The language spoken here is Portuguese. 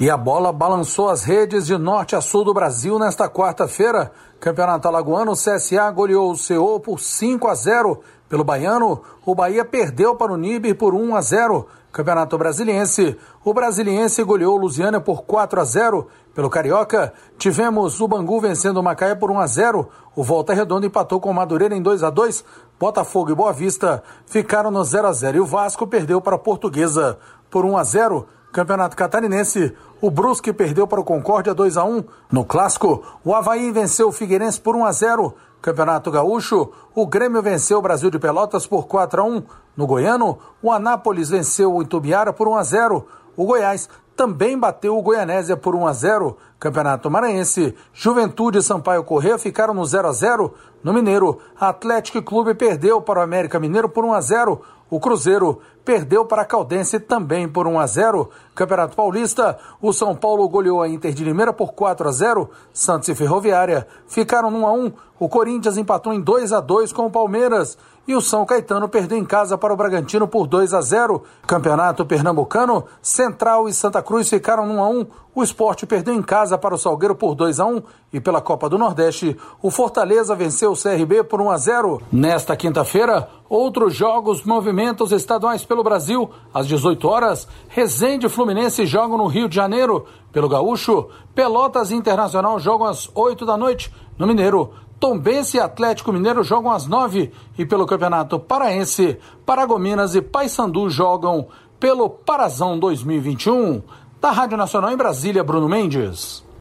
E a bola balançou as redes de norte a sul do Brasil nesta quarta-feira. Campeonato Alagoano, o CSA goleou o CO por 5-0. Pelo Baiano, o Bahia perdeu para o Níber por 1-0. Campeonato Brasiliense, o Brasiliense goleou o Lusiânia por 4-0. Pelo Carioca, tivemos o Bangu vencendo o Macaé por 1-0. O Volta Redonda empatou com o Madureira em 2-2. Botafogo e Boa Vista ficaram no 0-0 e o Vasco perdeu para a Portuguesa por 1-0. Campeonato Catarinense, o Brusque perdeu para o Concórdia 2-1. No Clássico, o Avaí venceu o Figueirense por 1-0. Campeonato Gaúcho, o Grêmio venceu o Brasil de Pelotas por 4-1. No Goiano, o Anápolis venceu o Itumbiara por 1-0. O Goiás também bateu o Goianésia por 1-0. Campeonato Maranhense, Juventude e Sampaio Corrêa ficaram no 0-0. No Mineiro, Atlético Clube perdeu para o América Mineiro por 1-0. O Cruzeiro perdeu para a Caldense também por 1-0. Campeonato Paulista, o São Paulo goleou a Inter de Limeira por 4-0. Santos e Ferroviária ficaram no 1-1. O Corinthians empatou em 2-2 com o Palmeiras. E o São Caetano perdeu em casa para o Bragantino por 2-0. Campeonato Pernambucano, Central e Santa Cruz ficaram no 1-1. O Sport perdeu em casa para o Salgueiro por 2-1. E pela Copa do Nordeste, o Fortaleza venceu o CRB por 1-0. Nesta quinta-feira, outros jogos movimentam os estaduais pelo Brasil. Às 18 horas, Resende e Fluminense jogam no Rio de Janeiro. Pelo Gaúcho, Pelotas e Internacional jogam às 8 da noite. No Mineiro, Tombense e Atlético Mineiro jogam às 9. E pelo Campeonato Paraense, Paragominas e Paysandu jogam pelo Parazão 2021. Da Rádio Nacional em Brasília, Bruno Mendes.